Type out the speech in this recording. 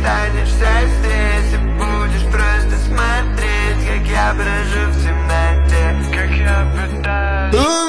останешься здесь и будешь просто смотреть, как я брожу в темноте, как я пытаюсь